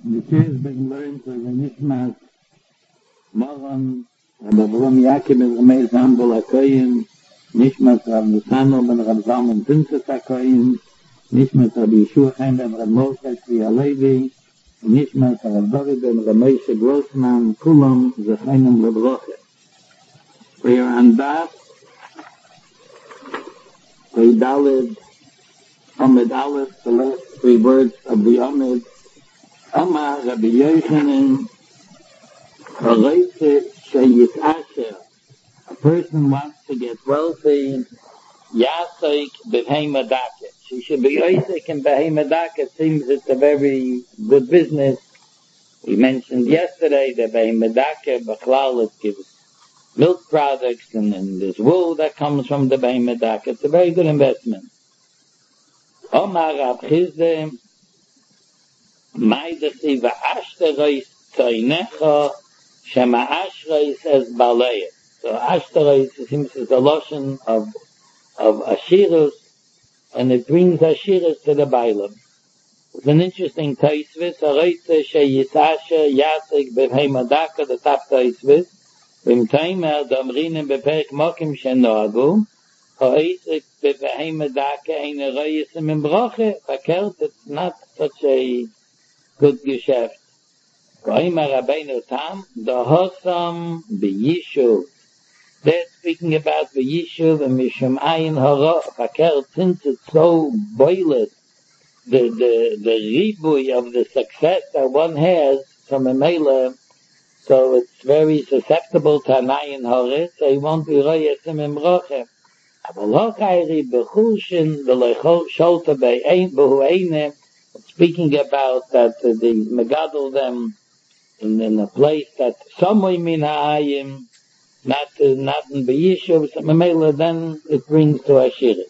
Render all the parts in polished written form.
The kids been learned to the Nishmas Moran, Rabbi Avram Yaakov ben Ramez Ambul HaKoyin, Nishmas Rav Nusano ben Rav Zalman Pinchas HaKoyin, Nishmas Rabbi Yeshua Chaim ben Rav Moshe Tzvi HaLevi, Nishmas Rav David ben Rav Moshe Grossman, Kulam Zechainim Lebroche. We are on that, Daled, Amid Aleph, the last three words of the Amid, Amar Rabbi Yochanan, a person wants to get wealthy, Yasik B'Heimadaka. She should be Yasik and B'Heimadaka. Seems it's a very good business. We mentioned yesterday that B'Heimadaka, B'Chlal, gives milk products and there's wool that comes from the B'Heimadaka. It's a very good investment. Omar Rav Chizde, Maidachi V'Ashtarois Toinecha, Shema Ashreis as Balei. So Ashtarois seems is a lotion of Ashirus, and it brings Ashirus to the Bailam. It's an interesting taisvis. Areitze Sheyisasha Yasik B'Heimadaka, the top taisvis. V'mtaimer Damrinim B'Perek Mokim Shenoagu. Ha'isik B'Heimadaka Ein Areisim in Broche. Verkehrt, it's not such a good geschäft. Goimar Rabbeinu Tam, the Hossam B'Yishuv. They're speaking about the Yishuv and Mishum Ayin Hara. Verkehrt, since it's so boiled, the ribui of the success that one has from a mela, so it's very susceptible to an Ayin Hara, so he won't be Royesim in Broche. Aval Hochayri B'Chushin, the Lechol Sholta Be'ein B'Hu Einem, speaking about that the Megadol them in a place that somewhere min ha'ayim, not in B'Yishuv, then it brings to Ashir.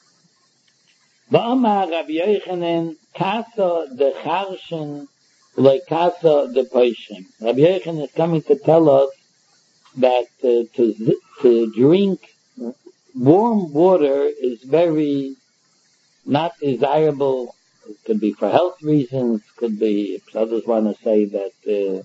Ba'amar Rabbi Yochanan, Kasa de Charshen, like Kasa de Poishim. Rabbi Yochanan is coming to tell us that to drink warm water is very not desirable. It could be for health reasons, could be, if others want to say that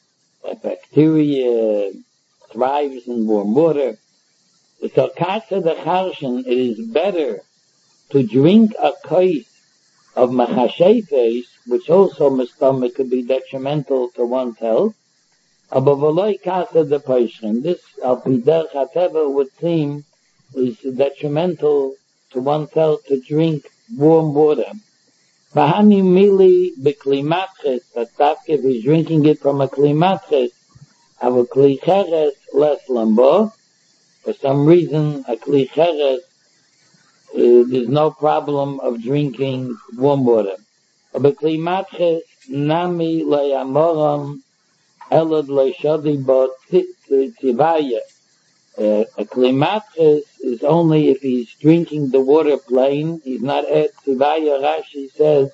bacteria thrives in warm water. So, Kasa de Charshen, it is better to drink a kais of machashefes, which also mistameh could be detrimental to one's health. Abavaloi Kasa de Poishim. This, al-Pider Chateva, would seem is detrimental to one's health to drink warm water. Bahani mili beklimatres, that if he's drinking it from a klimatres, have a klicheres less lambo. For some reason, a klicheres, there's no problem of drinking warm water. Beklimatres nami leyamoram elad leishadi bo tivaya. A klimatres is only if he's drinking the water plain. He's not at tivaya. Rashi says,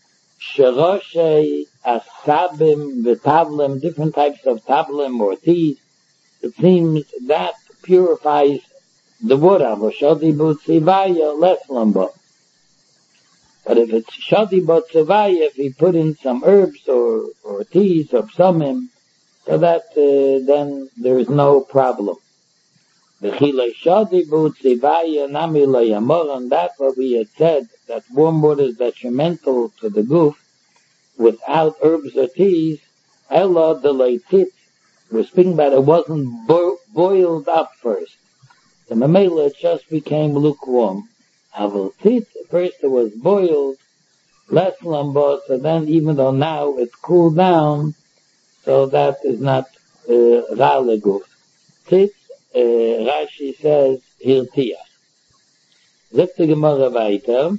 Sheroshe asabim v'tavlim, different types of tavlim or teas. It seems that purifies the water. V'shadi b'tzivaya less lumbo. But if it's shadi b'tzivaya, if he put in some herbs or teas or psomim, so that then there is no problem. V'chilei shadi b'tzivaya nami le'yamoran. That's what we had said, that warm water is detrimental to the goof without herbs or teas. Ella de leitit. We're speaking about it wasn't boiled up first. The mamela just became lukewarm. Aval tit, first it was boiled, less lambos, so then even though now it's cooled down, so that is not ra leguf. Tit, Rashi says, hirtiach. Zegt the Gemara weiter.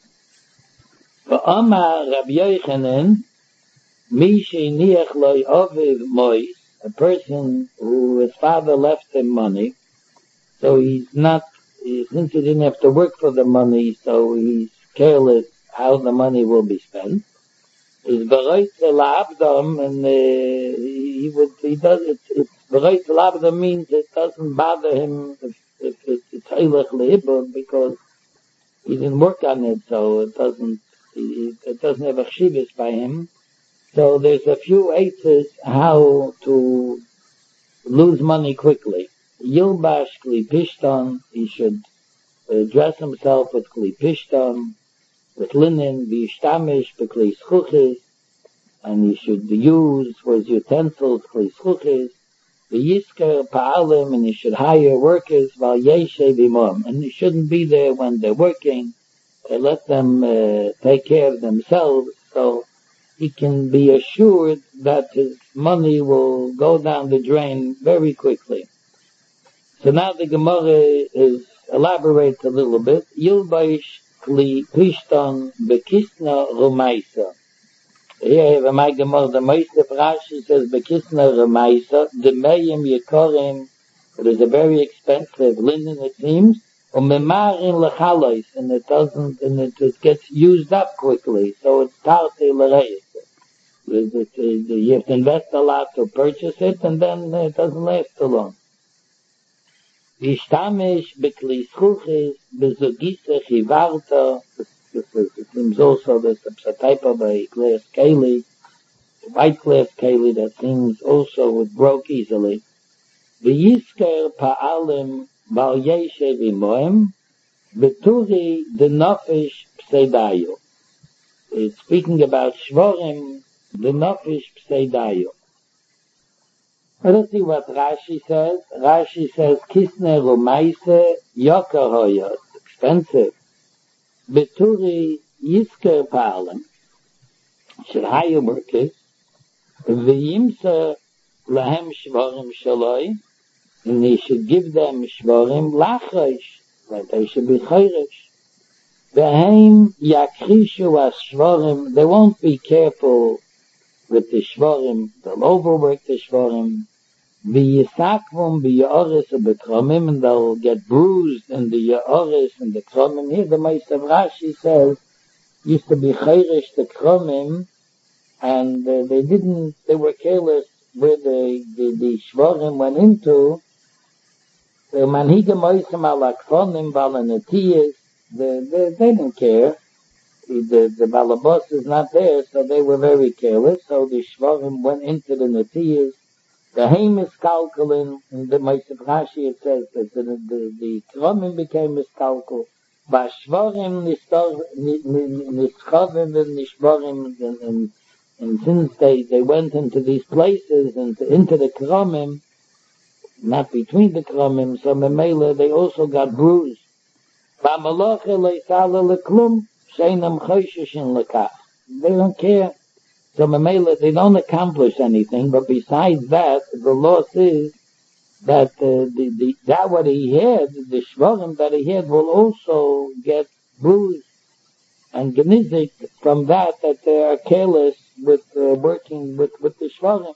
V'amar Rabbi Yochanan, mi sheiniach loy oviv mois, a person who his father left him money, so he's not, since he didn't have to work for the money, so he's careless how the money will be spent. Is bereits l'abdam, and he does it. Bereits l'abdam means it doesn't bother him if it's eilech leibur, because he didn't work on it, so it doesn't have a chivas by him. So there's a few aids how to lose money quickly. Yilbash klipishton, he should dress himself with klipishton, with linen, vishtamish, bekli schuchis, and he should use for his utensils kli schuchis, v'yisker pa'alim, and he should hire workers, val yeshe bimom, and he shouldn't be there when they're working, let them take care of themselves, so he can be assured that his money will go down the drain very quickly. So now the Gemara elaborates a little bit. Yilbaish kli pishton bekisna rumaisa. Here I have my Gemara, the Meister Rashi says bekisna rumaisa, the meyim yekorim, it is a very expensive linen it seems, memarin lechalois, and it gets used up quickly, so it's tarte l'reis. You have to invest a lot to purchase it, and then it doesn't last too long. Vishtamish bekli schuchis bezogisa chivarta. It seems also there's a type of a glass keli, white glass keli that seems also it broke easily. V'yisker pa'alim bal yeshe v'moem v'turi denofesh pseidayu. It's speaking about shvorim denofesh pseidayu. Let's see what Rashi says. Rashi says, Kisne Rumaise Yokahoya, expensive. Beturi Yisker Palim, should hire workers. V'yimsa Lahem Shvorim Shaloi, and he should give them Shvorim Lachresh, that they should be Chayresh. V'heim Yakrishu as Shvorim, they won't be careful with the Shvorim, they'll overwork the Shvorim. V'yisakvum b'ya'oris u'bekromim, and they'll get bruised in the ya'oris and the kromim. Here the Meister Rashi says, used to be chayrish the kromim, and they were careless where the shvorim went into. The manhige moisem ala kronim valanatiyas, they didn't care. The balabos is not there, so they were very careless, so the shvorim went into the natiyas. The haim is kalkulin, in the Meister Rashi it says that the kromim became miskalkul. Vashvorim nischovim v'nishvorim, and since they went into these places, into the kromim, not between the kromim, so memela they also got bruised. V'amaloche leisala leklum, sheinam chosheshin lekach. They don't care. So Mamela, they don't accomplish anything, but besides that, the law says that that what he had, the shvorim that he had, will also get bruised and genizik from that they are careless with working with the shvorim.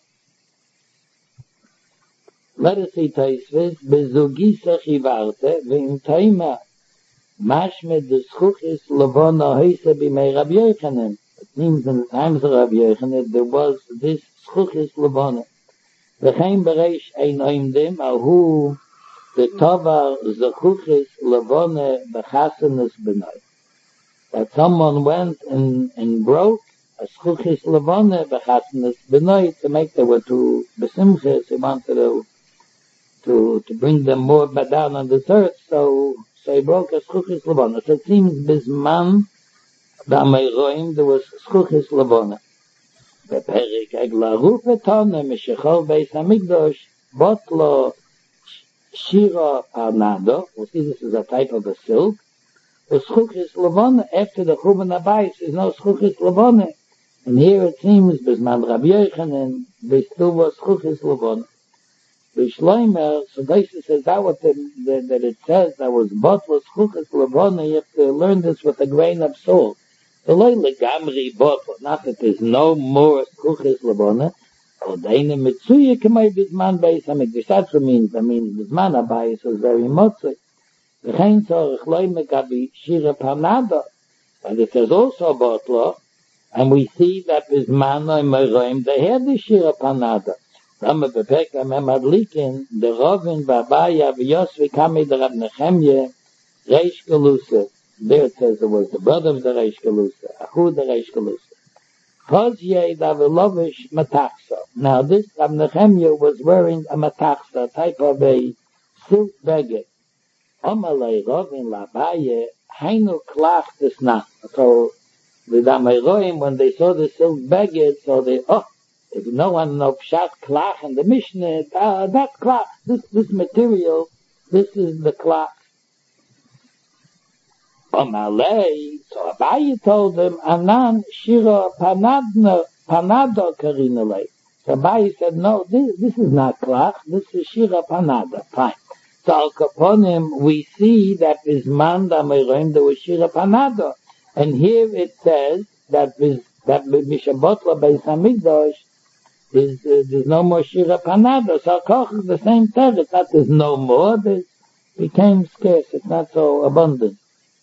Let us see Taisvis, bezugisa chivarte, ve'im taima, mashmed deschuchis levona heisa b'mei Rabbi Yochanan. It means in the times of Rabbi Yochanan there was this schuchis levona. V'chein bereish ein oimdim, ahu the tovar zechuchis levona b'chasanas b'noi. That someone went and broke a schuchis levona b'chasanas b'noi to make there were two besimches. He wanted to bring them more down on this earth, so he broke a schuchis levona. So it seems bisman there was schuchis levona. The perik egla rufetone mishachol beis hamikdosh botlo shira parnado. We'll see this is a type of a silk. The schuchis levona after the chuban abayis is no schuchis levona. And here it seems bisman Rabbi Yochanan there still was schuchis levona. Bishloimer, so this says that it says that was botlo schuchis levona. You have to learn this with a grain of salt. The loyle gamri bottle, not that there's no more schuchis levona, or deine mitzuye kemay bisman beis hamikdash. That's what means. Bisman abayis was very motzik. V'chein tzorich loy megabi shira parnada. But it says also a bottle, and we see that bisman oy meroim, they had the shira parnada. Rama bepeka memadlikin, the Rovin v'abaya v'yosvi kami the Rab Nechemye, reish gelusa. There it says it was the brother of the Reish Galusa, Ahu the Reish Galusa. Pozye Davilovish Matachsa. Now this Rab Nechemya was wearing a matachsa, type of a silk beged. Omalei Rovin Labaye, Hainu Klach Desnach. So the Dameroim, when they saw the silk beged, so they, if no one knows Pshat Klach and the Mishnah, that's Klach. This material, this is the Klach. Omalei, so Abaye told him, Anan Shira Panado Karinale. So Abaye said, no, this is not Klach, this is Shira Panada. Fine. So Al Kaponim, we see that Bisman Dameroim, there was Shira Panada. And here it says that Mishabotla Beis Hamikdash there's no more Shira Panada. So Koch is the same teretz, that there's no more, it became scarce, it's not so abundant.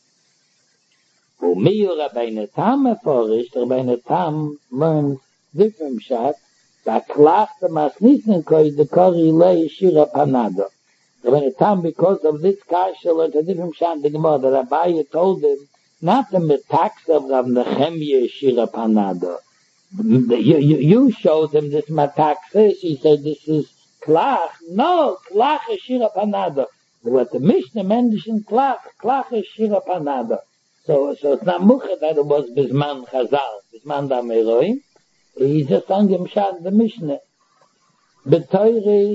Umiyu Rabbeinu Tam Meforish, Rabbeinu Tam learns different shots, that Klach the Masnissen Koi, the Kori Lei Shira Panada. Rabbeinu Tam, because of this kasha, learned a different shot in the Gemara, that Abaye told him, not the metax of Rav Nechemya Shira Panada. You showed him this metax. He said this is Klach. No, Klach is Shira Panada. What the Mishnah mentioned, Klach is Shira Panada. So it's not mucha that it was Bisman Chazal, Bisman Dameroim. He just sang him shad the Mishnah. B'toiri.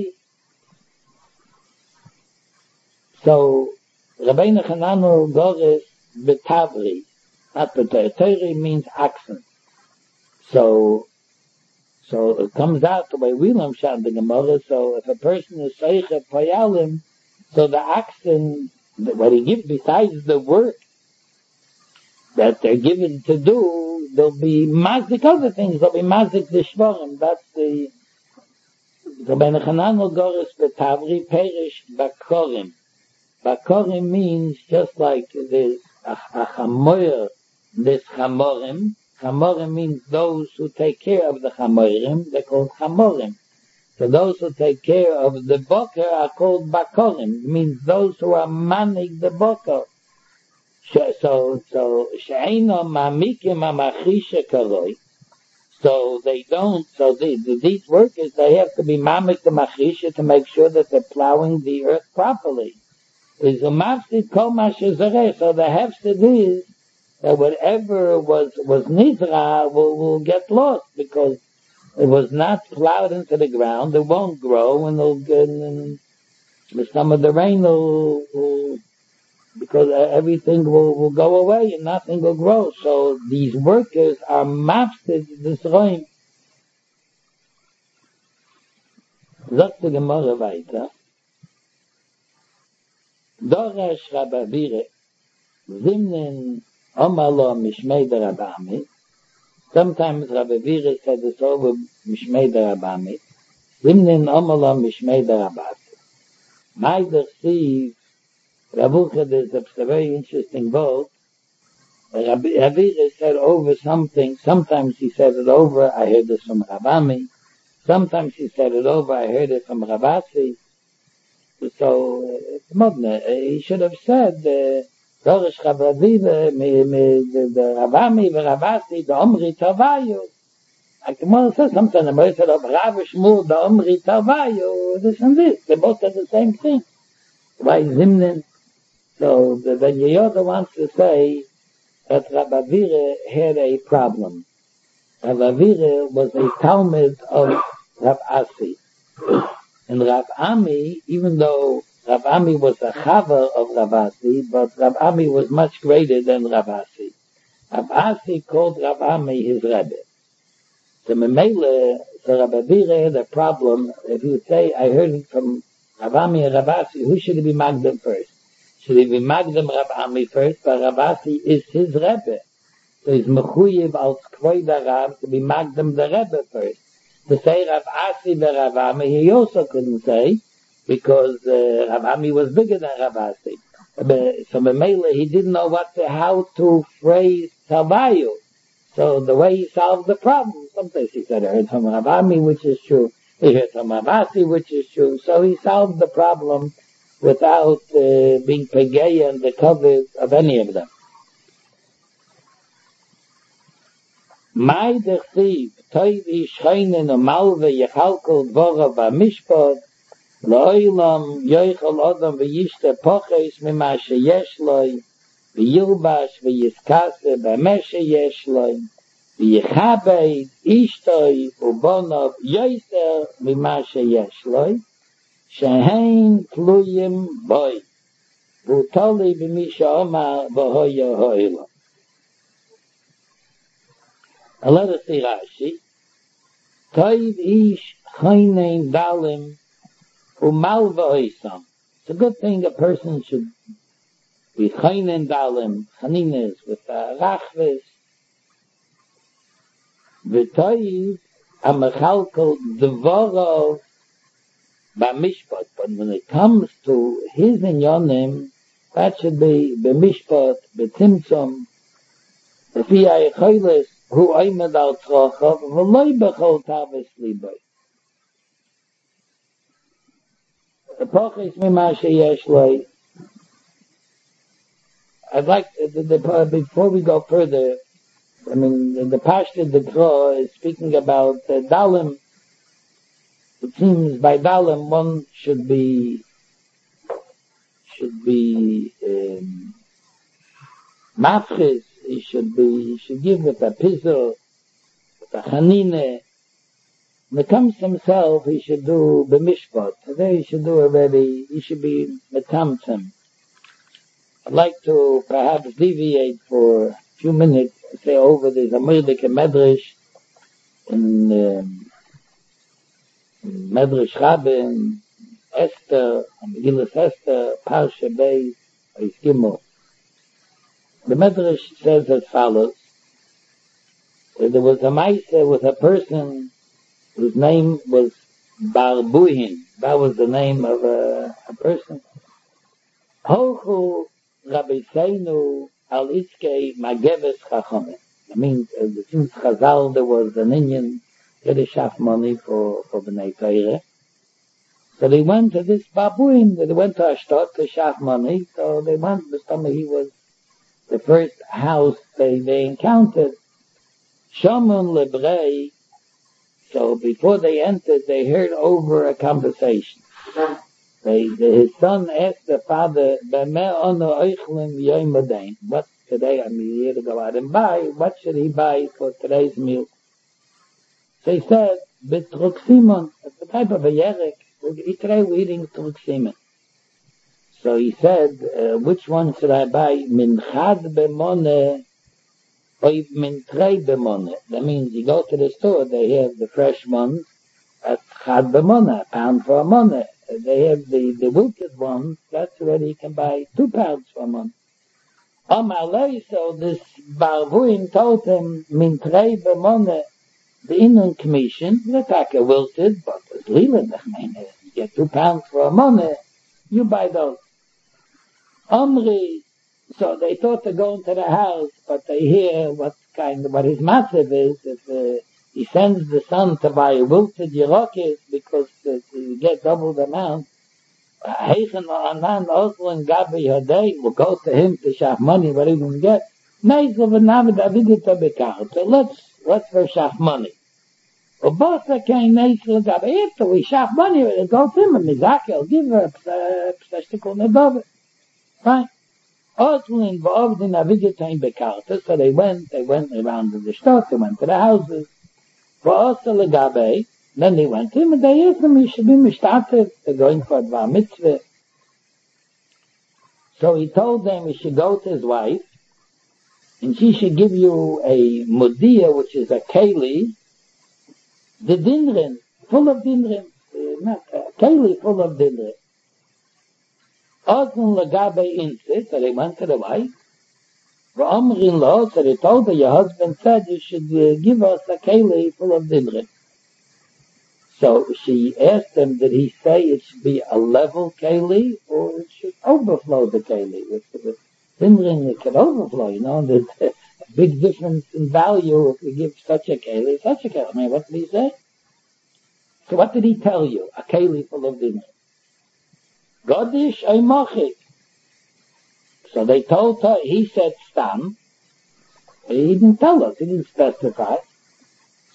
So Rabbeinu Chananu Gores B'tavri. Not B'toiri. Toiri means accent. So it comes out the way we learn shad the Gemara. So if a person is Seicha Poyalim, so the accent, what he gives besides the work that they're given to do, there'll be mazik other things, there'll be mazik the shvarim, that's the Rabbeinu Chananu Gores B'tavri Perish Bakorim. Bakorim means just like there's a chamoyer, there's chamorim. Chamorim means those who take care of the chamorim, they're called chamorim. So those who take care of the boker are called bakorim, means those who are manning the boker. So she'eino mamikim amachisha karoi. So they don't, so these workers, they have to be mamik the machisha to make sure that they're plowing the earth properly. Is a mafsid kol mashazareh. So the hefsid is that whatever was nizra will get lost because it was not plowed into the ground. It won't grow, and some of the rain will because everything will go away and nothing will grow. So these workers are mafsid this roim. Sagt die Gemara weiter. Doresh Rabavire Zimnen Omalo Mishmei der Rabami. Sometimes Rabavire said it's over Mishmei der Rabami. Zimnen Omalo Mishmei der Rabami. Meider sees Ravucha, there's a very interesting vote. Rabavire said over something. Sometimes he said it over. I heard this from Rabami. Sometimes he said it over. I heard it from Ravasi. So, he should have said, Dorish Chavraviva, the Ravami, the Ravasi, the Omri Tavayu. Like the Gemara says, sometimes the Gemara said, Rav Shmuel, the Omri Tavayu, this and this. They both said the same thing. Why Zimnin? So, the Yehoda wants to say that Rabavire had a problem. Rabavire was a Talmud of Rav Asi. And Rav Ami, even though Rav Ami was a chaver of Rav Asi, but Rav Ami was much greater than Rav Asi. Rav Asi called Rav Ami his Rebbe. So Memele, so Rav Avira had a problem. If you would say, I heard it from Rav Ami and Rav Asi, who should he be Magdam first? Should he be Magdam Rav Ami first? But Rav Asi is his Rebbe. So he's Mechuyev al Tkvoida Rav to be Magdam the Rebbe first. To say Rav Asi and Rav Ami, he also couldn't say, because Rav Ami was bigger than Rav Asi. So Memele, he didn't know how to phrase Tavayu. So the way he solved the problem, sometimes he said, I heard from Rav Ami, which is true. He heard from Rav Asi, which is true. So he solved the problem without being Pegaya and the cover of any of them. Mai dechtiv, toiv ish cheinen und malve yechalkol dvora b'mishpot, lo'ilam yoichel odom v'yishte poches mima sheyesh loi, v'yilbash v'yiskase b'meshe yesh loi, v'yichabed ishtoi ubonov yoiser mima sheyesh loi, shehein tluyim boi, v'utoli b'misha omar v'hoyo ho'ila. Let us see Rashi. Toiv ish chaynein dalim umalva oisam. It's a good thing a person should be chaynein dalim, chanines, with rachves. V'toiv amechalkol dvorov b'mishpat. But when it comes to his inyonim, that should be b'mishpat, b'timtzum, b'fi ha'echoles, hu oimed al tzrochav, v'loi b'chol tavis liboi. Poches mima sheyesh loi. I'd like, before we go further, I mean, the Pashto the Gra is speaking about Dalim. It seems by Dalim one should be mafchis, he should give with a pizzle, with a chanine. When it comes to himself, he should do b'mishpat. Today he should do already, he should be metamtem. I'd like to perhaps deviate for a few minutes, say over there's a Mordechai Medrash in Medrash Rabin, Esther, Megillas Esther, Parsha Beis, Gimel. The Medrash says as follows: there was a Maisa with a person whose name was Bar Buhin. That was the name of a person. Hochu Rabbi Seinu al Itzkei Mageves Chachamim. I mean, since Chazal there was an Indian Yiddish money for B'nai Torah. So they went to this Babuin, they went to Ashdod to shaf money, so they went, he was the first house they encountered. Shamun Lebrei. So before they entered, they heard over a conversation. His son asked the father, what today, I mean, he had to go out and buy, what should he buy for today's meal? So he said, Betruximon, it's a type of a yerek, today we're eating truximon. So he said, which one should I buy? Min chad b'moneh, or min trei b'moneh. That means you go to the store, they have the fresh ones at chad b'moneh, a pound for a moneh. They have the wilted ones, that's already you can buy 2 pounds for a month. So this Barbuin told him, min trei b'moneh, the Inun commission, that's like a wilted, but it's leland, I mean, you get 2 pounds for a money, you buy those. Omri, so they thought to go into the house, but they hear what his massive is, that he sends the son to buy wilted yerokes because you get double the amount. Heichen anan oslen gabi hadei, will go to him to shaf money, what he can get. So let's for shaf money. After we shaf money, we'll go to him and Mizakel give her a psashtikul nedove. Fine. So they went around the shtot, they went to the houses. Then they went to him and they asked him, he should be mishtatev, they're going for a bar mitzvah. So he told them he should go to his wife, and she should give you a mudia, which is a keli, the dinrin, full of dinrin, not a keli full of dinrin. Ozen lagabe insit, so they went to the wife. V'omrin lo, so they told her, your husband said you should give us a keli full of dinrin. So she asked him, did he say it should be a level keli, or it should overflow the keli? With dinrin, it can overflow, there's a big difference in value if we give such a keli. I mean, what did he say? So what did he tell you? A keli full of dinrin. Godish Eimachik. So they told her, he said stam. He didn't tell us, he didn't specify.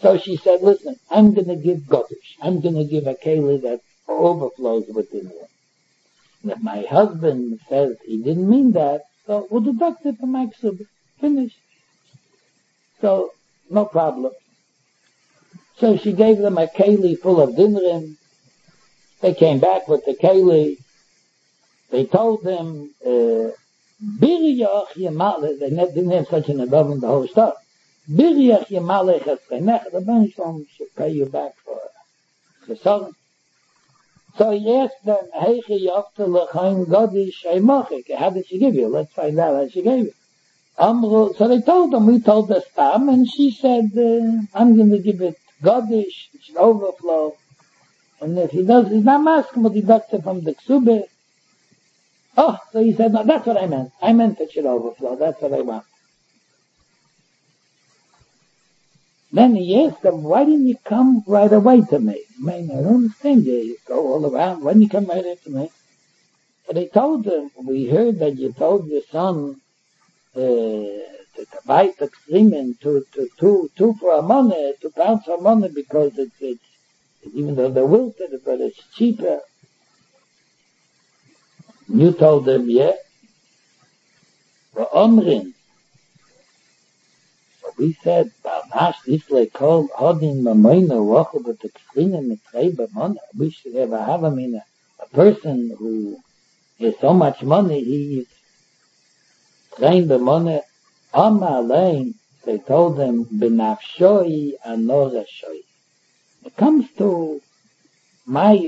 So she said, listen, I'm going to give Godish. I'm going to give a keli that overflows with dinner. And if my husband says he didn't mean that, so we'll deduct it from my ksubah. Finished. So, no problem. So she gave them a keli full of dinnerim. They came back with the keli. They told them, Biriyach Yemale, they didn't have such an above in the whole stuff. Biriyach Yemale Chesenech, the Ben Shalom should pay you back for Chesaron. So he asked them, Heiche Yofte Lechaim Godish Eimachik, how did she give you? Let's find out how she gave you. So they told them, we told the Stam, and she said, I'm going to give it Godish, it should overflow. And if he does, he's not masking, but he deducts it from the Ksubah. Oh, so he said, no, that's what I meant. I meant it should overflow. That's what I want. Then he asked them, why didn't you come right away to me? I mean, I don't understand you. You go all around. Why didn't you come right to me? So they told him, we heard that you told your son to buy the ksimen, two for a money, 2 pounds for money, because it's even though they're wilted, but it's cheaper. You told them, yeah. For Omrin. So we said, Balnash, Isle called Hodin Mamoina Wachu, but the Ksina Mitzrei B'mona. We should have a person who has so much money, he is trained B'mona. Amma Alein, they told them, B'nafshoi Anorashoi. It comes to my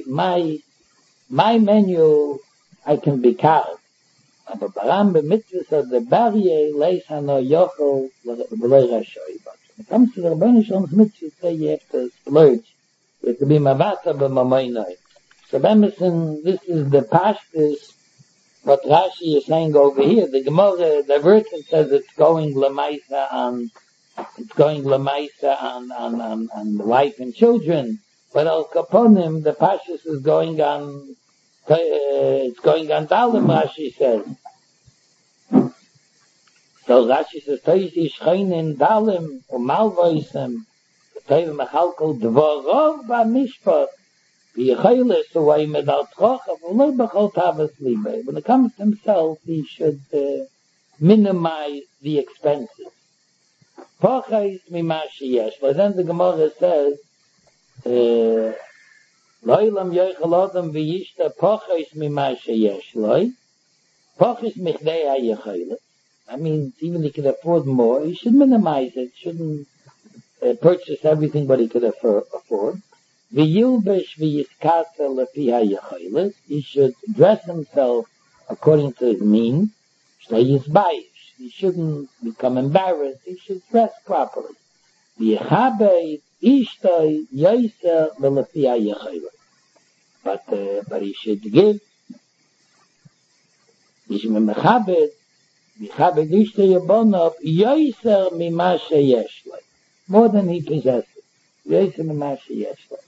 menu, I can be cowed. Aber Baram b'mitzvahs of the barrier leis hano yochel v'loi rashoy. But when it comes to the Rebbeinu Shalom's mitzvahs, say you have to splurge. You have to be mavata b'mamoinoi. So Emerson, this is the pashtus, what Rashi is saying over here. The Gemara, the verse says it's going lemaisa on the wife and children. But Al Kaponim, the pashtus is going on, it's going on Dalim, Rashi says. So Rashi says, Toisi Shcheinin Dalim, Malvoisem, Toiv Mechalkol Dvorov B'Mishpat, V'Yechoyles Uway Medal Trochav, Uway B'Chol Tavas Libe. When it comes to himself, he should minimize the expenses. Pochais Mima Sheyesh. But then the Gemara says, Loilam yoichel odom v'yishta pochis mima sheyesh loi. Pochis michdei ha'yechelet. I mean, even he could afford more, he should minimize it, shouldn't purchase everything but he could afford. V'yilbesh v'yiskasa lepi ha'yechelet. He should dress himself according to his means. Shtei yizbayish. He shouldn't become embarrassed, he should dress properly. V'yechabei ishtoi yoiser lepi ha'yechelet. But he should give. He should be mechabed ishte yabonov yoiser mima sheyesh lo. More than he possesses. Yoiser mima sheyesh lo.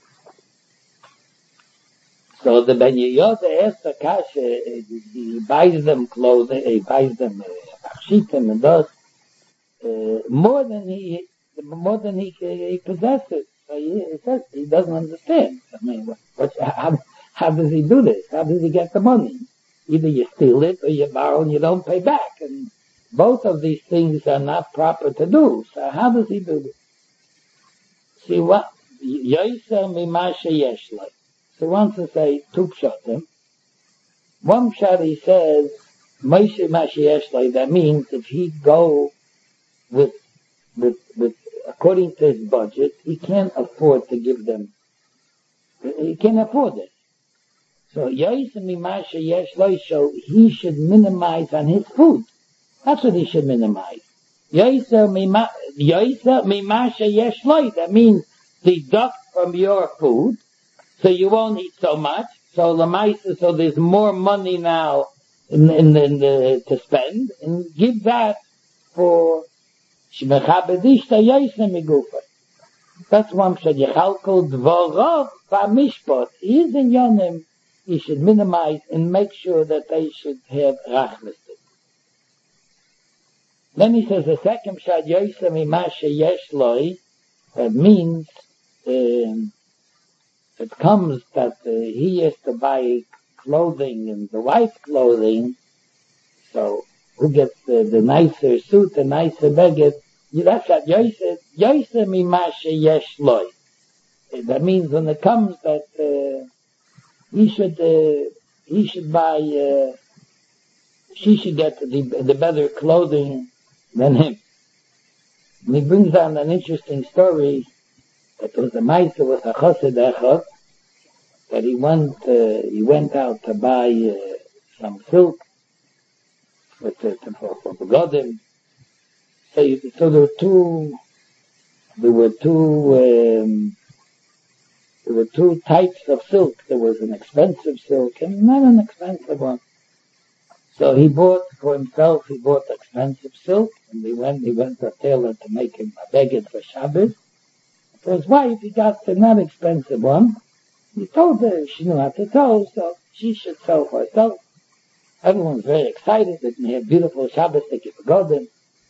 So the Ben Yehoyada asks the kasha, he buys them clothing, he buys them akshitim and those, more than he possesses. So he says he doesn't understand. I mean, how does he do this? How does he get the money? Either you steal it or you borrow and you don't pay back. And both of these things are not proper to do. So how does he do this? See what? Yoiser mima sheyesh lo. So he wants to say two pshatim. One pshat he says, Moshe Mashiach lo, that means if he go with according to his budget, he can't afford to give them. He can't afford it. So Yoiser mima sheyesh lo, so he should minimize on his food. That's what he should minimize. Yoiser mima sheyesh lo, that means deduct from your food, so you won't eat so much. So lemaisa, so there's more money now to spend, and give that for shmechabedishta yoiser migufa. That's one shad yechalkol dvorov v'mishpat. He is in yonim. He should minimize and make sure that they should have rachlis. Then he says the second shad yoiser mima sheyesh lo. That means it comes that he has to buy clothing and the wife's clothing, so who gets the nicer suit, the nicer beged? That's what Yosef mimashe yesh loy. That means when it comes that he should buy, she should get the better clothing than him. And he brings down an interesting story. It was a meister with a chassid echad, that he went out to buy some silk for begodim. So there were two types of silk. There was an expensive silk and not an expensive one. So he bought for himself, expensive silk, and he went to a tailor to make him a beged for Shabbos. For his wife, he got the not expensive one. He told her she knew how to sew, so she should sew for herself. Everyone's very excited that they have beautiful Shabbos to keep begodim.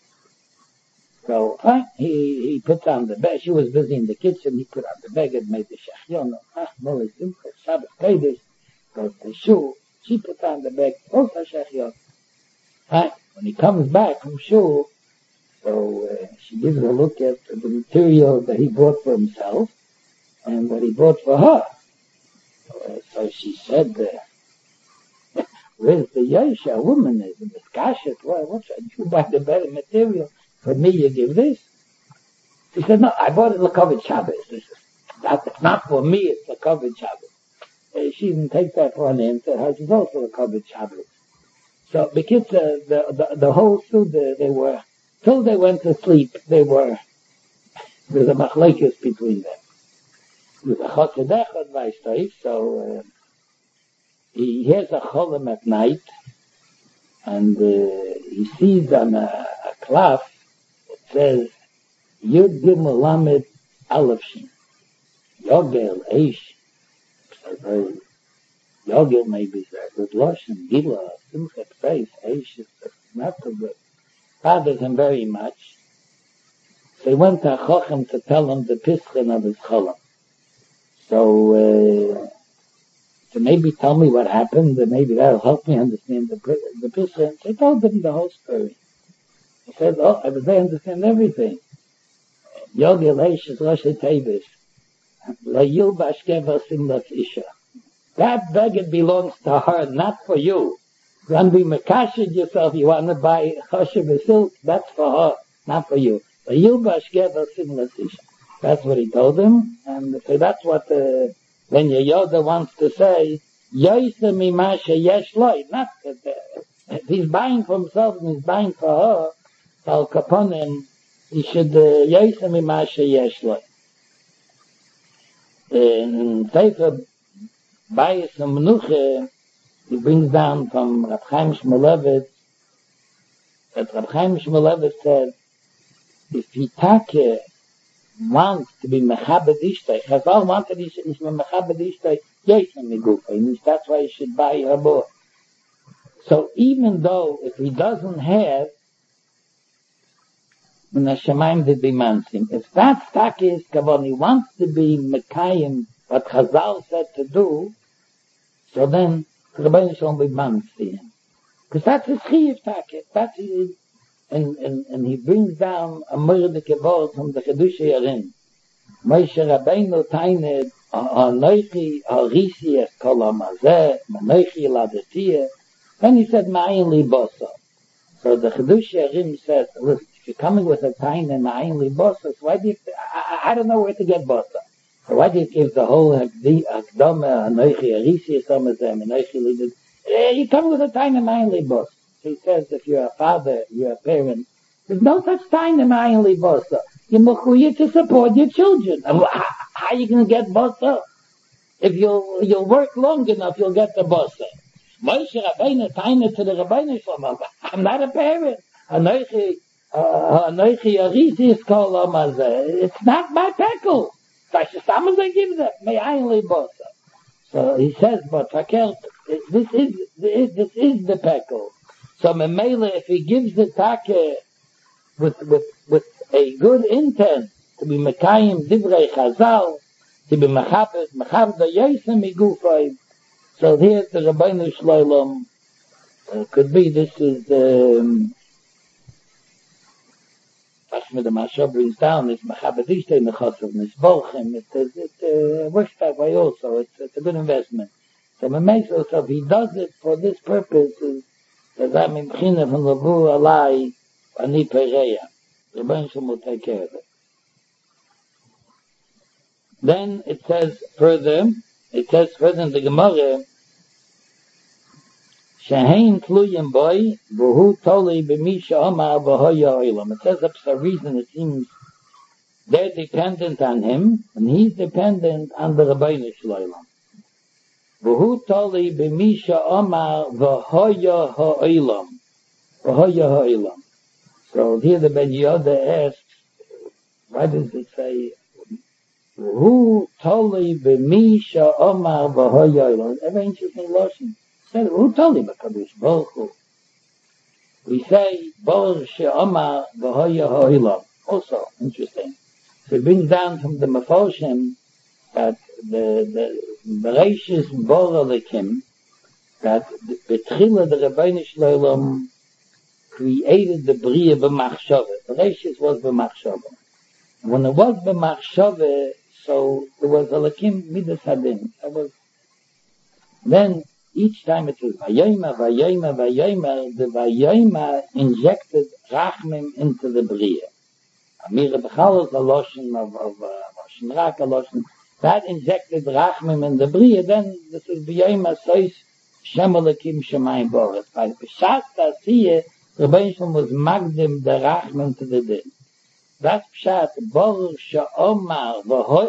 So he put on the bed. She was busy in the kitchen. He put on the beged, made the shechyon. Molly simple Shabbos kodesh. Goes to shul. She put on the beged, also shechyon. When he comes back from shul, so she gives a look at the material that he bought for himself and what he bought for her. So she said, "Where's the Yosha woman? Is in the kashet? What should you buy the better material? For me, you give this?" She said, "No, I bought it L'Koved Shabbos. It's not for me, it's L'Koved Shabbos." She didn't take that for an answer. She's also L'Koved Shabbos. So because the whole Suda, they were, till they went to sleep, there was a machlekes between them. With a chassid echad vaystoif, so he hears a cholim at night, and he sees on a cloth, it says, Yud Gimel Lamed Aleph Shin. Yogel, Eish. Yogel maybe is a good Lashon, Gila, Simchet Face, Eish is not so good. Bothers him very much. So he went to Chochem to tell him the Pischin of his cholim. So maybe tell me what happened, and maybe that'll help me understand the Pischin. So I told him the whole story. He said, they understand everything. Yogel Eish is Rosh Tevis. La Yilbash Geva Simlas Isha. That beged belongs to her, not for you. When we makashid yourself, you want to buy choshev silk, that's for her, not for you. La Yilbash Geva Simlas Isha. That's what he told him, and so that's what when Yehoda wants to say, Yoyse mimashe yesh loy, not that he's buying for himself and he's buying for her, Al Kaponim, he should Yoyse mimashe yesh loy. In Sefer Bayis Menuche, he brings down from Rab Chaim Shmulevitz, that Rab Chaim Shmulevitz said, if he take wants to be mechabed ishtay, Chazal wanted he should be mechabed ishtay, yesem migufa, that's why he should buy her boy. So even though if he doesn't have, when Hashemayim did be mansim, if that stak is kavon, he wants to be mekayim, what Chazal said to do, so then the Rebbeinu Shalom be mansim. Because that's his chiyuv take, that's his, and he brings down a murdike word from the Chedush Yarin. Moshe Rabbeinu tained, Anoichi harisi es kol hamazeh, Anoichi ladetiyeh. Then he said, Ma'ayin libosa. So the Chedush Yarin says, listen, if you're coming with a tained Ma'ayin libosa, so why do you, I don't know where to get bosa. So why do you give the whole Akdama, Anoichi harisi es kol hamazeh, Anoichi ladetiyeh? You come with a tained Ma'ayin libosa. He says, if you're a father, you're a parent, there's no such time in Ma'ayin Libosa. You're mechuyev to support your children. How are you going to get bosa? If you'll work long enough, you'll get the bosa. Moshe Rabbeinu tained to the Rebbeinu Shalom, I'm not a parent. Anoichi Yarisi is called Amazeh. It's not my peckle. They give that. Ma'ayin Libosa. So he says, but Fakel, this is the peckle. So Memele, if he gives the take with a good intent, to be Mekayim Divrei Chazal, to be Mechabed Yosem Migufay. So here the Rabbeinu Shloilom could be, this is Ashmed Mashab brings down, it's Mechabed Ishtei Mechasav Nisbolchem, it works that way also, it's a good investment. So if he does it for this purpose, that I'm in B'china from Lavu Alai, Ani Pereya. The Rebbeinu Shalom will take care of it. Then it says further in the Gemara, Shehein Tluyim Boy, V'hu Toli B'misha Omar V'hoya Olam. It says that's the reason it seems they're dependent on him, and he's dependent on the Rebbeinu Shalom. V'hu Toli B'misha Omar V'hoya Ha'olam. V'hoya Ha'olam. So here the Ben Yoda asks, why does it say, Who toli b'misha omar v'hoyoylon? Every interesting lotion. Said, who toli b'kadosh baruch hu? We say, Baruch she'omar v'hoyoylon. Also, interesting. So it brings down from the Mefoshim that the Bereshis Bora Lekim, that the Tchila, the Rebbeinu Shloilom, created the Bria b'machshava. Bereshis was b'machshava. When it was b'machshava, so there was a Lakim Midas Hadin. Then each time it was Vayayma, Vayayma, Vayayma, the Vayayma injected Rachmim into the Bria. Amir B'chal is a lotion of Loshen Rak, a lotion. That injected Rachmim in the Bria, then this is Vayayma Sois Shem Lakim Shemayim Boret. By Pshat Tasiyah, Rebbeinu Shalom was Magdim the Rachmim to the Din. That's Pshat, Baruch she'omar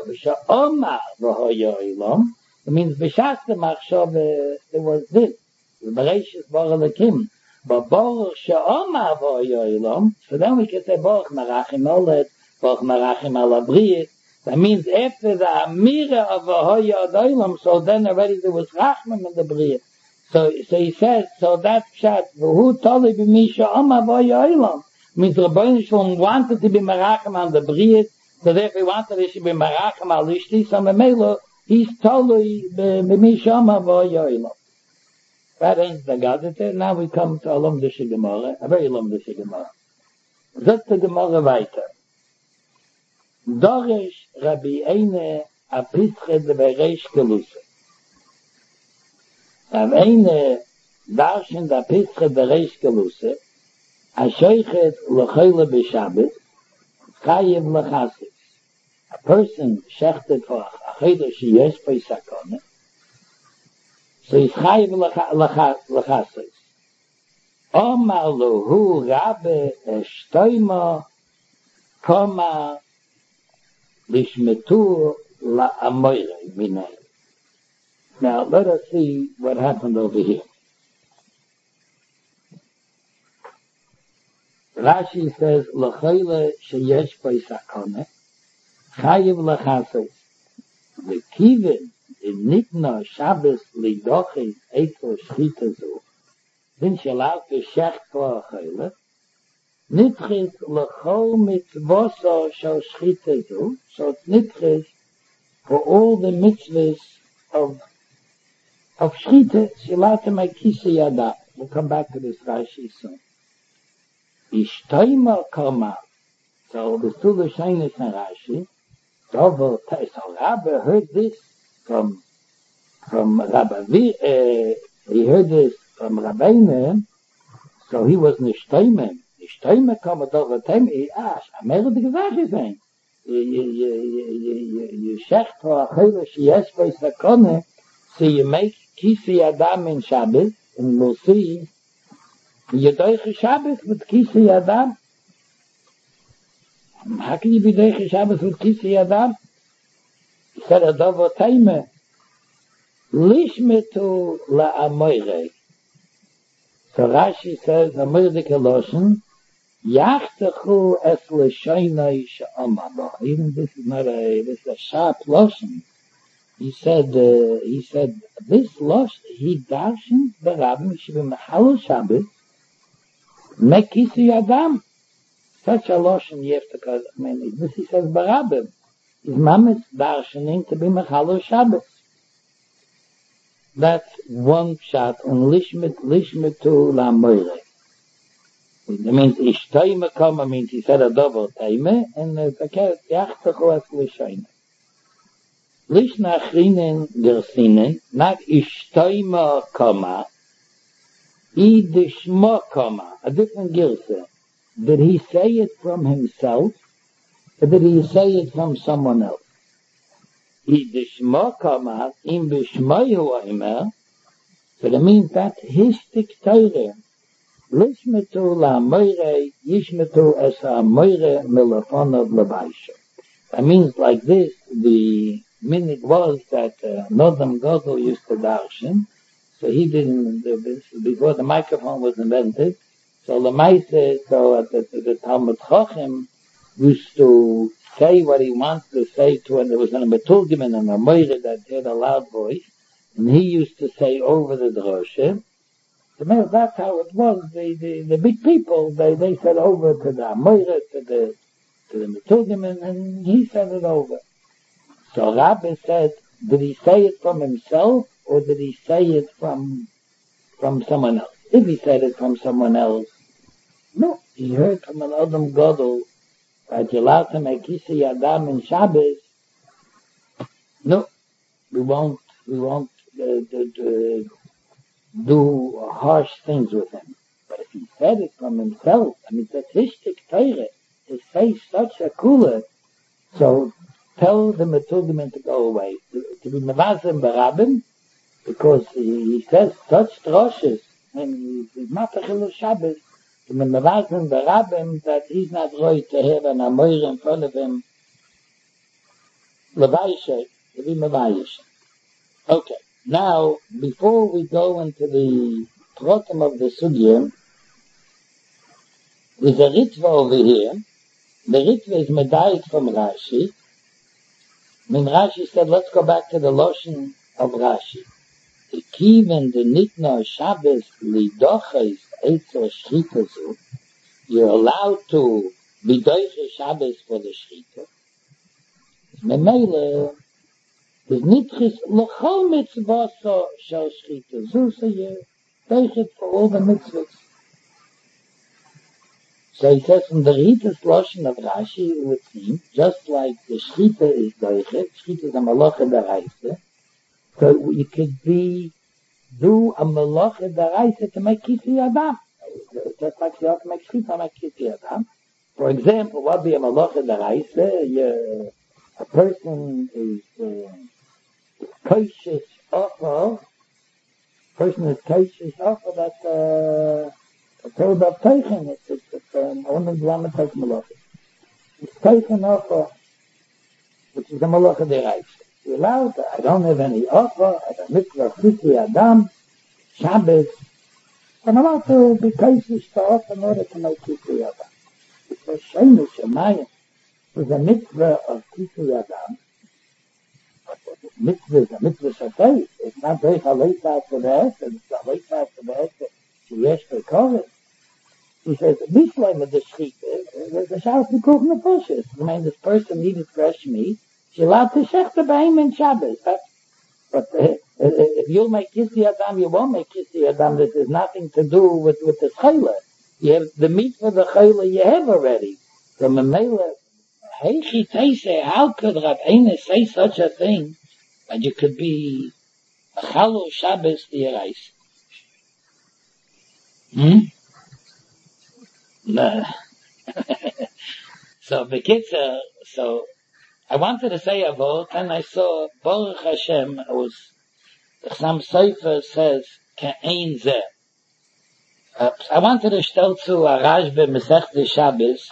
v'hoyoylom. It means B'shat the Machshav, there was this. The Bereshis Bora Lekim. But Baruch she'omar v'hoyoylom, so then we can say Baruch Merachim Olet, Baruch Merachim Ala Briyit. That means after the Amira of v'hoyoylom, so then already there was Rachmim in the Briyit. So he says, so that's Pshat, V'hu toli b'misha omar v'hoyoylom. Means the Rebbeinu Shalom wanted to be Merachim on the Briyit, so therefore he wanted to be Merachim al Ishti, so Memelo, he's totally b'mishama v'yoylom. That ends the Gadite. Now we come to Olam Dishe Gemara, a very Olam Dishe Gemara. Zot the Gemara weiter. Dorish Rabbi Eine a Pische de Bereish Geluse. Rabbi Eine darshen da Pische Bereish Geluse, a sheichet l'choyle b'Shabbat, chayev l'chasis. A person shechted for a chodesh sheyesh bo sakona, so he's chayev l'chasis. Omar lohu rabbe eshtoima koma lishmetu la'amoyre minay. Now let us see what happened over here. Rashi says, L'choyle sheyesh bo sakona, chayev l'chasis. V'kivin nikna Shabbos lidochis eito shchita zu, bin shelav geshecht for a choyle, nitchis l'chol mitzvoso shel shchita zu, so it's nitchis for all the mitzvahs of shchita, shelav to make kisi yada. We'll come back to this Rashi soon. Ishtoima koma. So the Sula Shainis and Rashi. So Rabbi heard this from Rabbi he heard this from Rabbeinu, so he was Nishtoima. Nishtoima koma dover time, he asked, Amer de Gezache sein. You shech for a chodesh sheyesh bo sakona, so you make kisi adam in Shabbos, and we'll see you doiche Shabbos with kisi adam. How can you be doiche Shabbos with kisi adam? He said, Adovo Taime, Lishmetu la'amoyre. So Rashi says, Amoyre de Keloshen, Yachtechu es l'shoinoi she'omar. Even this is not this is a sharp lotion. He said, this lotion, he darshan the Rabbim, she be mechalo Shabbos, Mekisi Adam. such a lotion you have to cut. I mean, this he says Barabim. Is Mamet darshaning to be Mechalo Shabbos. That's one shot on Lishmetu La Moire. It means Ishtoime Koma means he said a double time, and the Verkehr Yachtachu as Lishoime. Lish Nachrinen Gersinen, not Ishtoime Koma, Idishmo Koma, a different Girse. Did he say it from himself, or did he say it from someone else? Idishmo Koma, Im Bishmoyu Oimer, so that means that Histik Teire, Lishmetu La Moire, Yishmetu Es Ha Moire Melafonov Levaisha. That means like this, the minute was that Nodam Godel used to darshan, so he didn't, before the microphone was invented, so the Maise, so the Talmud Chochem used to say what he wants to say to, and there was a Metulgiman and a Moire that had a loud voice, and he used to say over the droshe. So that's how it was. The big people, they said over to the Moire, to the Metulgiman, and he said it over. So Rabbi said, did he say it from himself, or did he say it from someone else? If he said it from someone else, no, he heard from an Adam Godel that you're allowed to make Kisi Adam in Shabbos. No, we won't do harsh things with him. But if he said it from himself, I mean, that's Hishtik Teire, to say such a cooler, so tell the Metulgiman to go away, to be Mevazim Barabim, because he says such droshes, and he's not a Chilul Shabbos, to be Mevazim Barabim, that he's not going to have an Amoir in front of him, Levaisha, to be Mevayish. Okay, now, before we go into the protem of the Sugya, there's a Ritva over here. The Ritva is Medayik from Rashi. When Rashi said, let's go back to the Loshen of Rashi. The Kiven, the Nitno Shabbos, Lidoches, Eitzer Shchitazu, you're allowed to be Doiche Shabbos for the Shchita. Memele, is Nitchis, L'chol Mitzvoso Shal Shchita. So you're Doiche for all the mitzvahs. So he says from the Ritas Loshen of Rashi, it would seem, just like the Shchita is Doiche, Shchita is a Malacha Daraisa, so you could do a Malacha Daraisa to make Kisi Adam. Just like you have to make Shchita, make Kisi Adam. For example, what would be a Malacha Daraisa? A person is Koishish Offer, that's a code of Teichen, it's only one take Malacha. It's Teichen Offer, which is a Malacha Deraisa. You're allowed, I don't have any offer, I have a mitzvah, Kisi Adam, Shabbos, I'm allowed to be Koishish to offer in order to make Kisi Adam. It's a Shemu Shemayim. It's a mitzvah of Kisi Adam. Mitzvah is a mitzvah Shatei. It's not very Haleitah to the Esed, it's Haleitah to the Esed. Yesh Bekoret. He says, Bishloim of the Shchita, there's a Shabbos B'kuch Nefoshes. I mean, this person needed fresh meat. She's allowed to shech the B'aim in Shabbos. But if you'll make Kisi Adam, you won't make Kisi Adam. This has nothing to do with the Chayla. You have the meat for the Chayla you have already. So Memela, Heichi Teise, how could Rabbeinu say such a thing that you could be a Chalul Shabbos D'Yerais? No. So I wanted to say a vote, and I saw Baruch Hashem. Some Sefer says Ka'ein Zeh. I wanted to tell to a Rashbe Masechta Shabbos.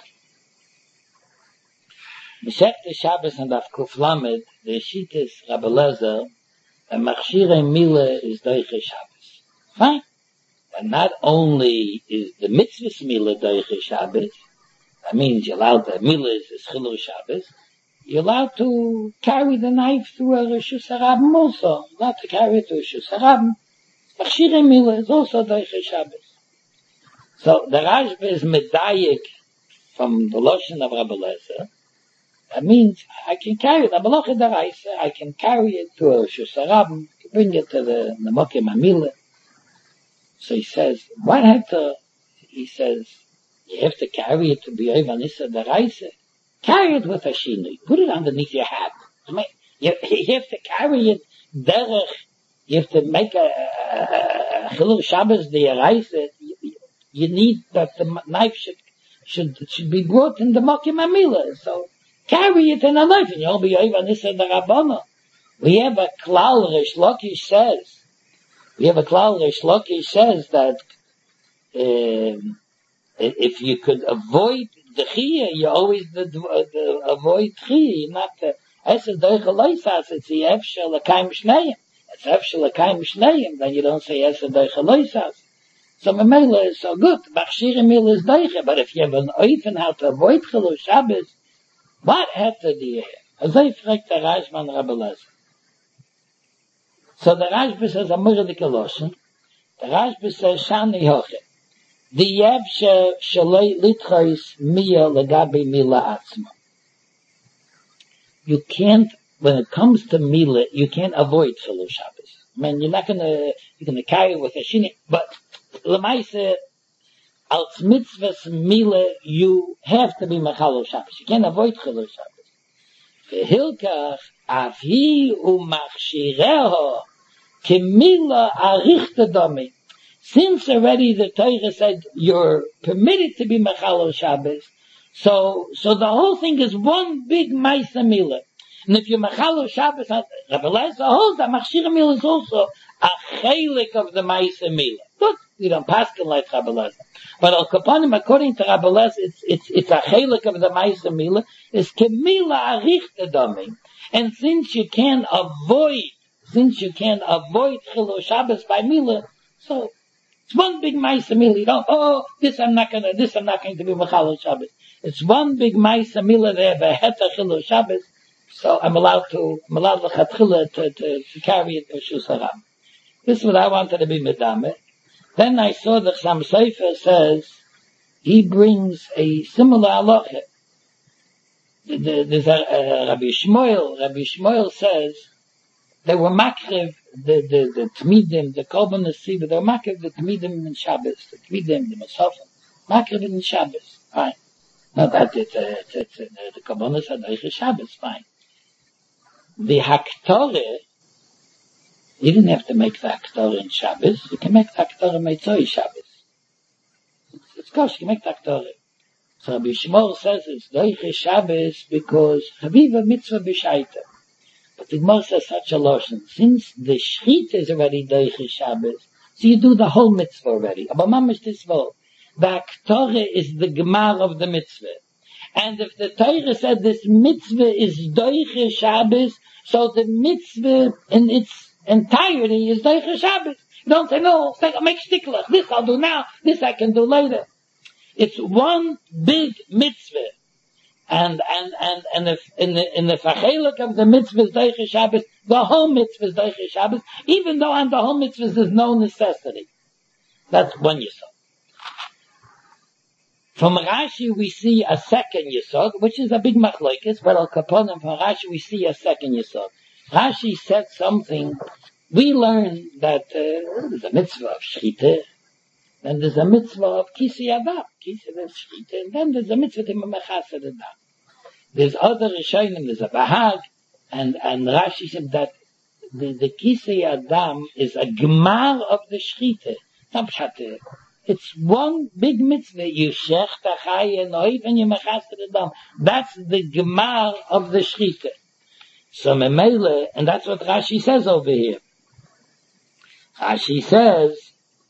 Masechta Shabbos and Kuf Lamed, the Shittas Rabbi Lezer, and Machshirei Mila is Doiche Shabbos. Fine. And not only is the mitzvah's Mila Doiche Shabbos, that means you're allowed to, Mila is Chilul Shabbos, you're allowed to carry the knife through a Rishus Harabim also. You're allowed to carry it to a Rishus Harabim. Machshirei Mila is also Doiche Shabbos. So the Rashba is Medayik from the Loshen of Rabbi Lezer, that means I can carry it. I can carry it to a Shusarabim, bring it to the Mokim Amila. So he says, what had to, he says, you have to carry it to be Evanissa Daraisa. Carry it with a shinui. Put it underneath your hat. I mean, you have to carry it derech. You have to make a Chilul Shabbos the Daraisa. You need that the knife should be brought in the Mokim Amila. So carry it in a knife, and you'll be Evanissa Darabana. We have a klal Reish Lakish says. That if you could avoid the chiyah, you always avoid chiyah. Not the esed doicha loisas. It's the efshel l'kaim shneim. It's efshel l'kaim shneim. Then you don't say esed doicha loisas. So memela is so good. Machshir emil is doicha. But if you have an oifen how to avoid chilul Shabbos, what heter do you have? Azay fragt der Rashman Rabbi Lezer. So the Rashba says Amur de Keloshen. The Rashba says Shani Hoche. The Yevshe Shalei Litchois Mia Legabi Mila Atzma. You can't, when it comes to Mila, you can't avoid Chilul Shabbos. I mean, you're gonna carry it with a shini, but Lemaise, als mitzvahs Mila, you have to be Mechalul Shabbos. You can't avoid Chilul Shabbos. Vehilkach, Avi Umachshireho, Kemila Arichte Domi. Since already the Torah said you're permitted to be Mechalel Shabbos, so the whole thing is one big Maisa Mila. And if you're Mechalel Shabbos, Rabbi Lezer holds that Machshir Mila is also a chelik of the Maisa Mila. Good, we don't pass it like Rabbi Lezer. But Al Kapanim, according to Rabbi Lezer, it's a chelik of the Maisa Mila, is Kemila Arichte Domi. And since you can avoid Chilul Shabbos by Mila, so it's one big Maisa Mila. You don't, this I'm not going to be Mechalel Shabbos. It's one big Maisa Mila there, Beheta Chilul Shabbos. So I'm allowed L'chatchila to carry it to Shusarab. This is what I wanted to be Medame. Then I saw that Chassam Sofer says, he brings a similar halacha. There's a Rabbi Shmuel. Rabbi Shmuel says, they were makriv the Tmidim, the Korban Nesiva, they were makriv the Tmidim in Shabbos, the Tmidim, the Masofim, makriv in Shabbos, fine. Now that it's the Korban Nesiva, Shabbos, fine. The Haktore, you didn't have to make the Haktore in Shabbos, you can make the Haktore Meitzoi Shabbos. It's kosher, you can make the Haktore. So Rabbi Shmuel says it's Doiche Shabbos because Chaviva Mitzvah B'Shaita. But the Gemara says such a lotion. Since the Shechita is already Doiche Shabbos, so you do the whole mitzvah already. Aber mamish this vol. The Haktore is the Gemar of the mitzvah. And if the Torah said this mitzvah is Doiche Shabbos, so the mitzvah in its entirety is Doiche Shabbos. You don't say, no, make stickler. This I'll do now, this I can do later. It's one big mitzvah. And if in the facheluk of the mitzvah is Doiche Shabbos, the whole mitzvah is Doiche Shabbos, even though on the whole mitzvah there's no necessity. That's one yesod. From Rashi we see a second yesod, which is a big machlokes, but al kaponim from Rashi we see a second yesod. Rashi said something, we learn that there's a mitzvah of shchita, then there's a mitzvah of kisi adam, kisi of shchita, and then there's a mitzvah to mechased adam. There's other rishonim, there's a bahag, and Rashi said that the kisi adam is a gemar of the shchita. It's one big mitzvah. You shech tachai and oiv and you mechased adam. That's the gemar of the shchita. So memele, and that's what Rashi says over here. Rashi says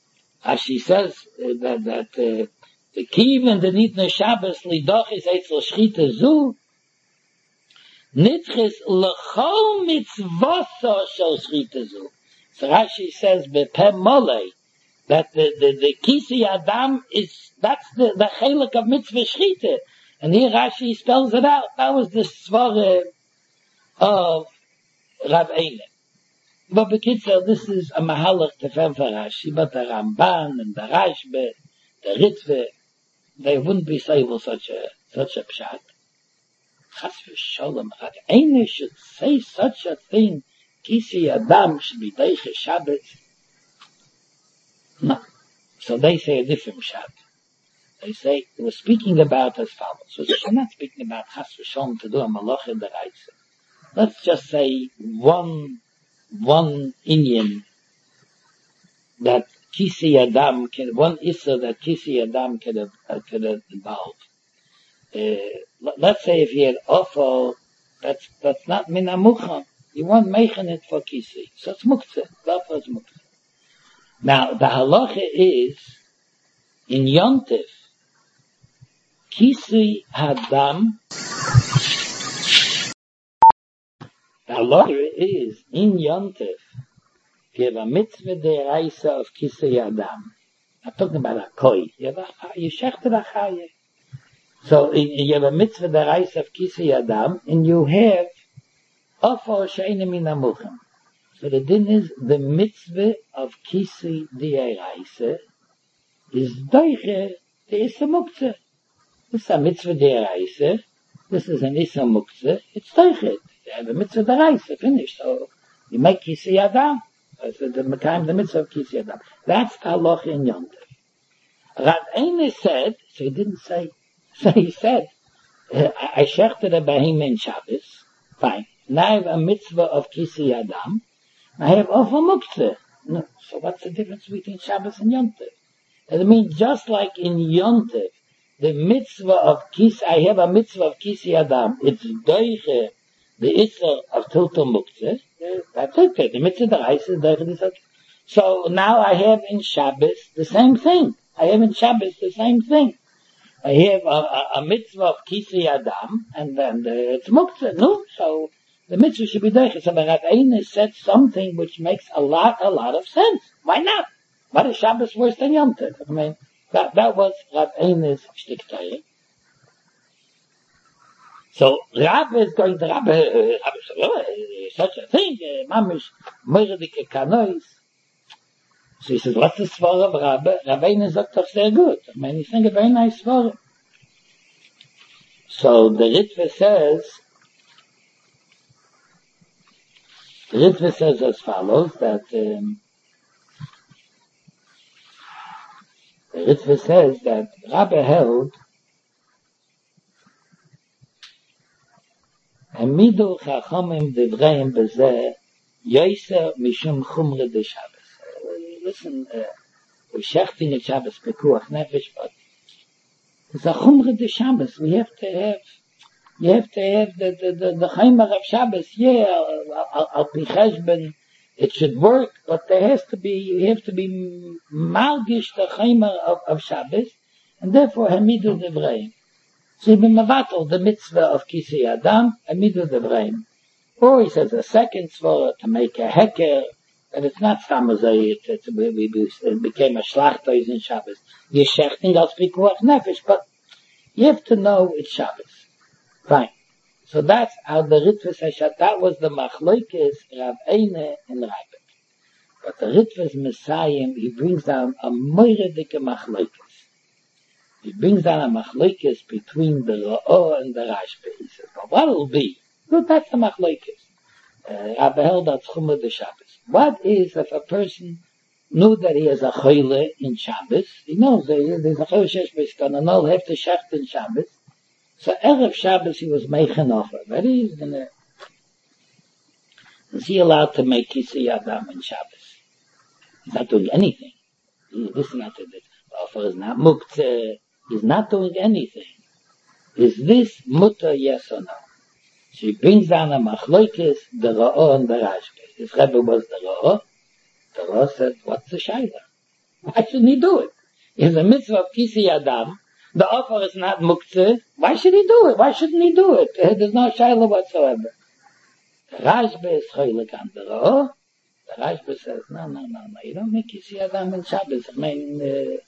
that the kiven the nitne Shabbos lidoch is etzel shchita zu nitches lechol mitzvoso shel shchita zu. So Rashi says bepem molei that the kisi adam is that's the chelik of mitzvah shchita, and here Rashi spells it out. That was the svara of Rav Eine. But Bekitzer, this is a mahalach tefem for Rashi, but the Ramban and the Rashbe, the Ritve, they wouldn't be able such a such a pshat. Chas v'sholem, Rabbeinu should say such a thing, Kisi Adam should be Deiche Shabbos. No. So they say a different pshat. They say, they were speaking about as follows. So they're not speaking about Chas v'sholem to do a malach in the Reise. Let's just say one Indian that Kisi Adam can, one Issa that Kisi Adam could have involved. Let's say if he had offal, that's not min amucham. You want meichen it for Kisi. So it's muktzeh. Therefore it's muktzeh. Now, the halacha is, in Yontif, Kisi Adam, the halacha is, in Yontif, you have a mitzvah deraisa of Kisi Adam. I'm talking about a koi. You shechted a chaye. So you have a mitzvah deraisa of Kisi Adam, and you have offer she'enim min amuchim. So the din is, the mitzvah of Kisi deraisa is doiche the Issa Muktzeh. This is a mitzvah deraisa. This is an Issa Muktzeh. It's doiche. You have a mitzvah deraisa, finished. So you make Kisi Adam. So the mitzvah of Kisi Adam. That's the halacha in Yontif. Rabbeinu said, so he didn't say, so he said, I shechted a behemah in Shabbos. Fine. Now I have a mitzvah of Kisi Adam. I have Ofa Muktzeh. No. So what's the difference between Shabbos and Yontif? I mean, just like in Yontif, the mitzvah of I have a mitzvah of Kisi Adam. It's doiche, the Issa of Tiltul Muktzeh. That's okay. The mitzvah deraisa is doiche this. So now I have in Shabbos the same thing. I have in Shabbos the same thing. I have a mitzvah of Kisi Adam, and then it's Muktzeh. No, so the mitzvah should be doiche. So the Rabbeinu said something which makes a lot of sense. Why not? What is Shabbos worse than Yom Tov? I mean, that was Rabbeinu's shtiktayim. So Rabbi is going to Rabbi such a thing, mamish moiredike kanois. So he says, what's the svara of Rabbi? Rabbeinu is doch sehr good. I mean, he's saying a very nice svara. So the Ritva says as follows, that the Ritva says that Rabbi held Amidu chachamim divreim bezeh yoser mishum chumre de Shabbos. Listen, we're shechting at Shabbos pekuach nefesh, but it's a chumre de Shabbos. You have to have the chaymer of Shabbos. Yeah, al pi cheshbon, it should work, but you have to be malgish the chaymer of Shabbos, and therefore hamidu devreim. So you be mavatal the mitzvah of Kisi Adam, hamidu devreim. Or he says a second svara to make a heker, and it's not samazay, it became a shlachtois in Shabbos. You're shechting al pikuach nefesh, but you have to know it's Shabbos. Fine. So that's how the Ritva says that was the machlokes Rabbeinu and Rabbi. But the Ritva's Messiah, he brings down a moiredike machlokes. He brings down a machlokes between the Ra'ah and the Rashba. He says, well, what will be? Good, that's the machlokes. Rabbi held at Chumah de Shabbos. What is if a person knew that he has a choyle in Shabbos? He knows there's a choyle shesh b'shkan, and all have to shecht in Shabbos. So Erev Shabbos he was making offer. But is he allowed to make Kisi Adam in Shabbos? He's not doing anything. This is not the offer is not muktzeh. He's not doing anything. Is this mutter, yes or no? So he brings down a machlokes, the Ra'ah and the Rashba. His Rebbe was the Ra'ah. The Ra'ah said, what's the shayla? Why shouldn't he do it? It's a mitzvah of Kisi Adam. The offer is not muktzeh. Why should he do it? Why shouldn't he do it? There's no shayla whatsoever. The Rashba is choylek on the Ra'ah. The Rashba says, no. You don't make Kisi Adam in Shabbos. I mean,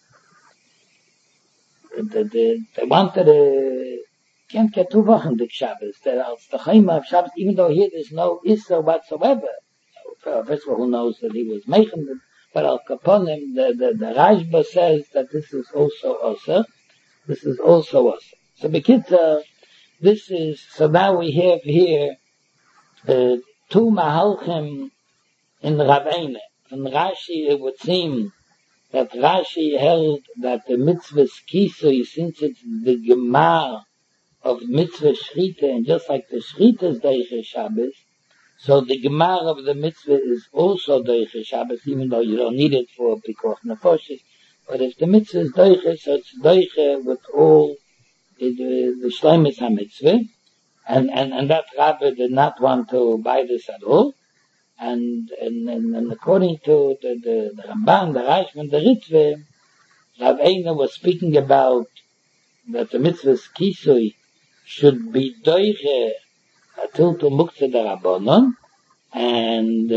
they wanted can't get 2 Wochen the Shabbos. Als the Chayma of Shabbos, even though here there's no Issa whatsoever. So, first of all, who knows that he was making it, but Al Kaponim, the Rashba says that this is also Osa. This is also Osa. So Bekitza, so now we have here, two Mahalchim in Rav From Rashi, it would seem that Rashi held that the mitzvah Kisui, since it's the Gemar of mitzvah Shchita, and just like the Shchita is Deiche Shabbos, so the Gemar of the mitzvah is also Deiche Shabbos, even though you don't need it for Pikuach Nefoshes. But if the mitzvah is Deiche, so it's Deiche with all the Shleimus HaMitzvah, and that Rabbi did not want to buy this at all. And according to the Ramban, the Rashman, the Ritve, Rav Einer was speaking about that the mitzvah's kisui should be doiche until to muktzeh darabonon, and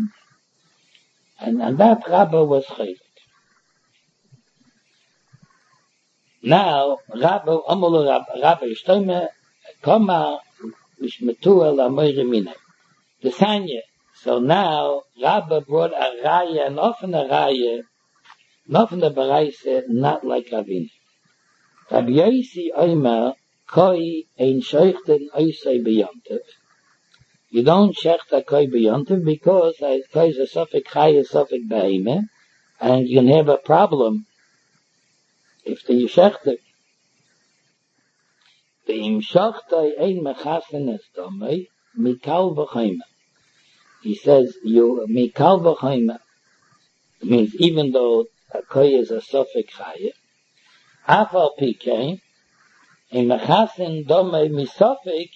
that Rabbi was chaylik. Now, Rabbi Shtoime Koma Mishmetuel Amoyre Minay. The Sanya. So now, Rabbi brought a raya, an offene raya, an offene bereise, not like Ravina. Rabbi Yossi Omer, koi ein shochten oisei beyontev. You don't shecht a koi beyontev because koi is a sofik chaya, sofik beheime, and you can have a problem if the shecht the im shochtoi ein mechasenes domei, mikal v'choyme. He says, mikal v'choyme, means even though a koi is a sofik chaya, afal pikein, in mechasen domei misofik,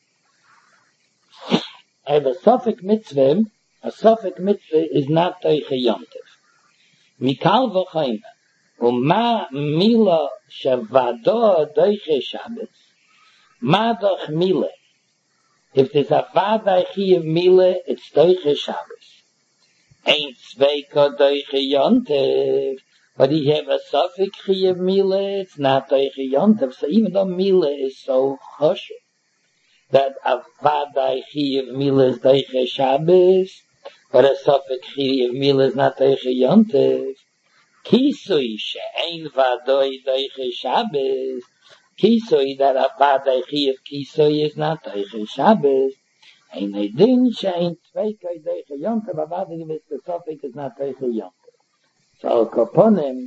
and a sofik mitzvah is not teiche yontev. Mikal v'choyme, Uma mila shavado doiche Shabbos. Ma doch mila. If there's a vada chiyev mila, it's doiche Shabbos. Ain't zweika doiche yontev. But if you have a suffix chiyev mila, it's not doiche yontev. So even though mila is so hush, that a vada chiyev mila is doiche Shabbos, but a suffix chiyev mila is not doiche yontev. Kisui she'ein vadoi doiche Shabbos. Kisui that a vadai chiyev kisui is not doiche Shabbos. Ein edin she'ein tveikai doiche yontev. A vadai gives the suffix is not doiche yontev. So Kaponim,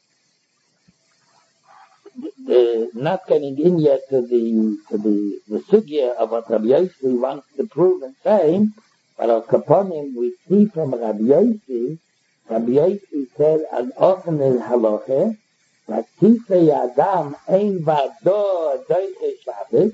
not getting in yet to the sugya of what Rabbi Yossi wants to prove and say, but of Kaponim we see from Rabbi Yossi said, as often as halacha, that kisei adam ein vado doiche Shabbos.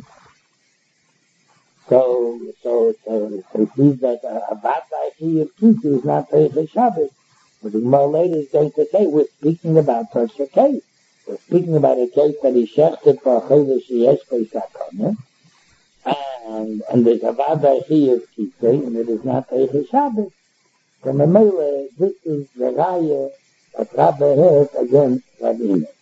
So it sees that a vadai chiyev kisui is not doiche Shabbos. But the Gemara later is going to say, we're speaking about such a case. We're speaking about a case that he shechted for a chodesh yesh peisakone, and there's a vadai chiyev kisui, and it is not doiche Shabbos. So Memele, this is the raya that Rabbi has against Ravina.